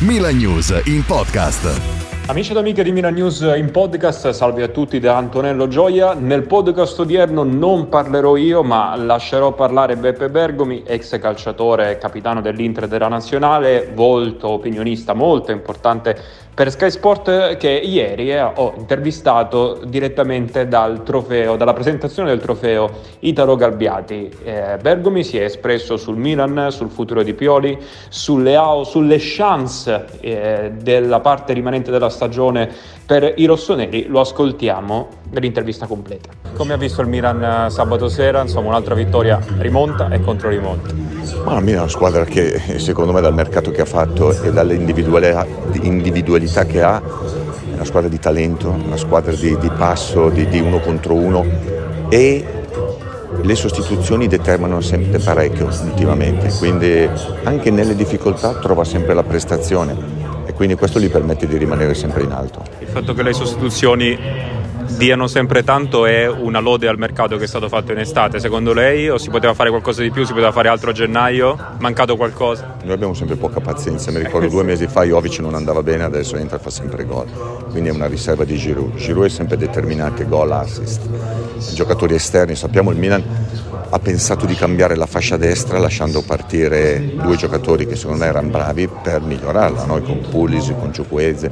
Milan News in podcast. Amici ed amiche di Milan News in podcast, salve a tutti da Antonello Gioia. Nel podcast odierno non parlerò io, ma lascerò parlare Beppe Bergomi, ex calciatore e capitano dell'Inter della Nazionale, volto opinionista molto importante per Sky Sport, che ieri ho intervistato direttamente dalla presentazione del trofeo Italo Galbiati. Bergomi si è espresso sul Milan, sul futuro di Pioli, sulle chance della parte rimanente della stagione per i rossoneri. Lo ascoltiamo nell'intervista completa. Come ha visto il Milan sabato sera? Insomma, un'altra vittoria rimonta e controrimonta. Ma il Milan è una squadra che secondo me dal mercato che ha fatto e dalle individualità che ha è una squadra di talento, una squadra di passo, di uno contro uno, e le sostituzioni determinano sempre parecchio ultimamente, quindi anche nelle difficoltà trova sempre la prestazione e quindi questo gli permette di rimanere sempre in alto. Il fatto che le sostituzioni diano sempre tanto è una lode al mercato che è stato fatto in estate, secondo lei? O si poteva fare qualcosa di più, si poteva fare altro a gennaio? Mancato qualcosa? Noi abbiamo sempre poca pazienza, mi ricordo 2 mesi fa Jovic non andava bene, adesso entra e fa sempre gol, quindi è una riserva di Giroud. Giroud è sempre determinante, gol, assist. Giocatori esterni, sappiamo il Milan ha pensato di cambiare la fascia destra lasciando partire 2 giocatori che secondo me erano bravi per migliorarla, noi con Pulisic, con Chukwueze.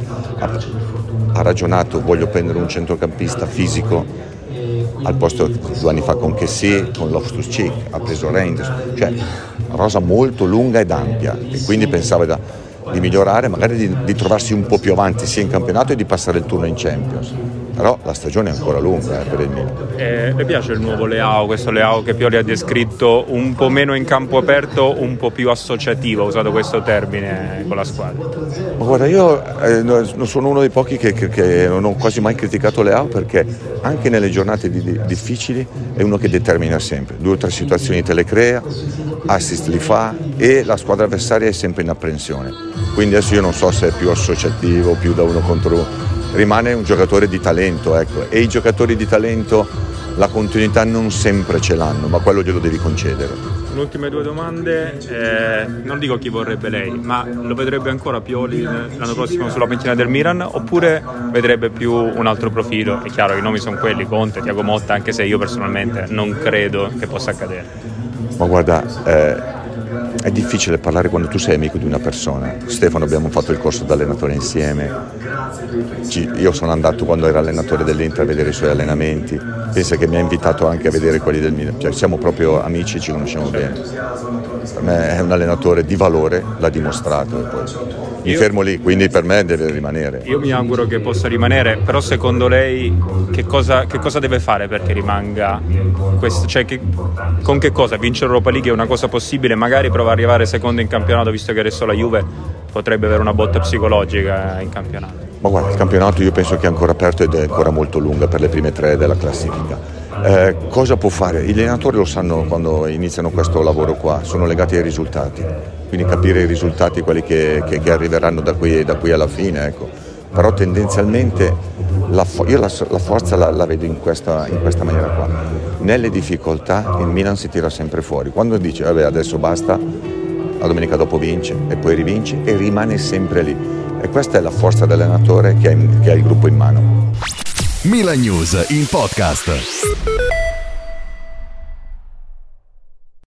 Ha ragionato, voglio prendere un centrocampista fisico al posto 2 anni fa con Kessie, con Loftus-Cheek, ha preso Reinders, cioè rosa molto lunga ed ampia, e quindi pensava di migliorare, magari di trovarsi un po' più avanti sia in campionato e di passare il turno in Champions. Però la stagione è ancora lunga per il Milan. Le piace il nuovo Leao, questo Leao che Pioli ha descritto un po' meno in campo aperto, un po' più associativo, ha usato questo termine con la squadra? Ma guarda, io non sono uno dei pochi che non ho quasi mai criticato Leao, perché anche nelle giornate difficili è uno che determina sempre. 2 o 3 situazioni te le crea, assist li fa e la squadra avversaria è sempre in apprensione. Quindi adesso io non so se è più associativo, più da uno contro uno. Rimane un giocatore di talento, ecco, e i giocatori di talento la continuità non sempre ce l'hanno, ma quello glielo devi concedere. Ultime 2 domande, non dico chi vorrebbe lei, ma lo vedrebbe ancora Pioli l'anno prossimo sulla panchina del Milan, oppure vedrebbe più un altro profilo? È chiaro, i nomi sono quelli, Conte, Thiago Motta, anche se io personalmente non credo che possa accadere. Ma guarda, è difficile parlare quando tu sei amico di una persona. Stefano, abbiamo fatto il corso d'allenatore insieme, io sono andato quando era allenatore dell'Inter a vedere i suoi allenamenti, pensa che mi ha invitato anche a vedere quelli del Milan, cioè siamo proprio amici e ci conosciamo bene. Per me è un allenatore di valore, l'ha dimostrato, e poi mi fermo lì, quindi per me deve rimanere. Io mi auguro che possa rimanere, però secondo lei che cosa deve fare perché rimanga questo? Cioè con che cosa? Vincere l'Europa League è una cosa possibile, magari prova ad arrivare secondo in campionato, visto che adesso la Juve potrebbe avere una botta psicologica in campionato. Ma guarda, il campionato io penso che è ancora aperto ed è ancora molto lunga per le prime 3 della classifica. Cosa può fare? I allenatori lo sanno quando iniziano questo lavoro qua, sono legati ai risultati, quindi capire i risultati, quelli che arriveranno da qui alla fine, ecco. Però tendenzialmente io la forza la vedo in questa maniera qua. Nelle difficoltà il Milan si tira sempre fuori, quando dice vabbè adesso basta, la domenica dopo vince e poi rivince e rimane sempre lì, e questa è la forza dell'allenatore che ha il gruppo in mano. Milan News in podcast.